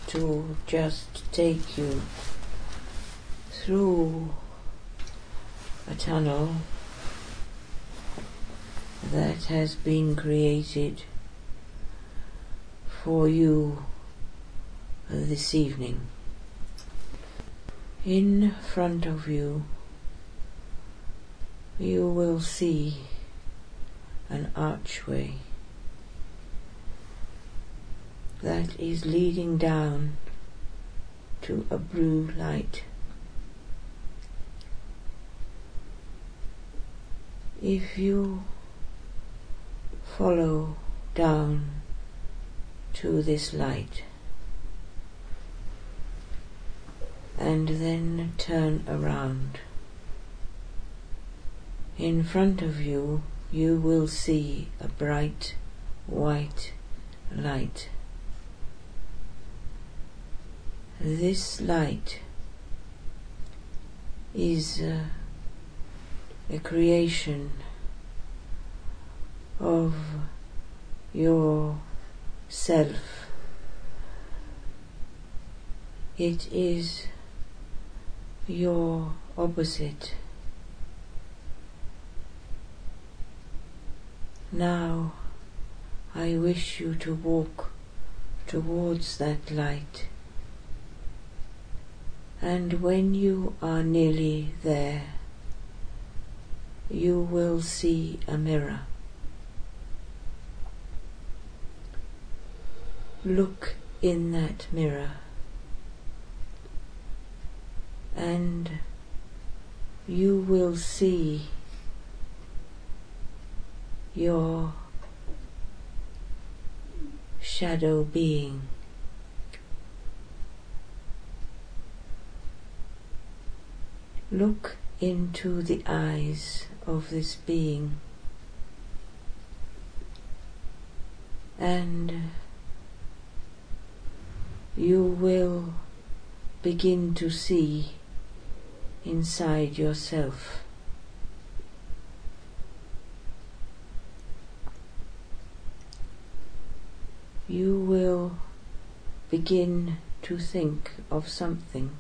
to just take you through a tunnel that has been created for you this evening. In front of you, you will see an archway that is leading down to a blue light. If you follow down to this light and then turn around, in front of you, you will see a bright white light. This light is a creation of your self. It is your opposite. Now I wish you to walk towards that light, and when you are nearly there, you will see a mirror. Look in that mirror, and you will see your shadow being. Look into the eyes of this being, and you will begin to see inside yourself. You will begin to think of something.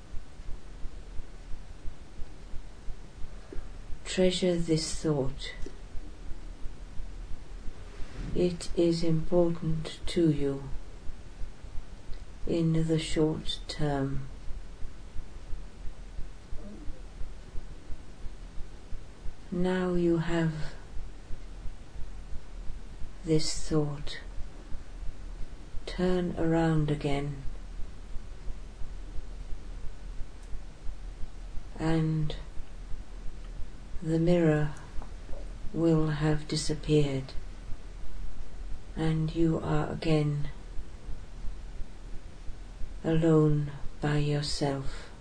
Treasure this thought. It is important to you in the short term. Now you have this thought. Turn around again and the mirror will have disappeared and you are again alone by yourself.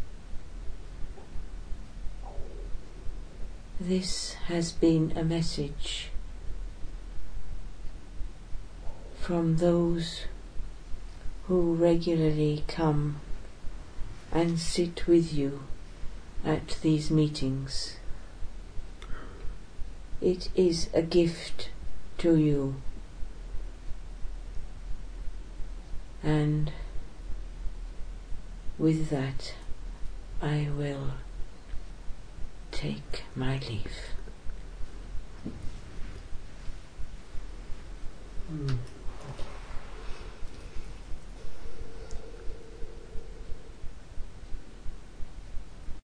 This has been a message from those who regularly come and sit with you at these meetings. It is a gift to you, and with that I will take my leave.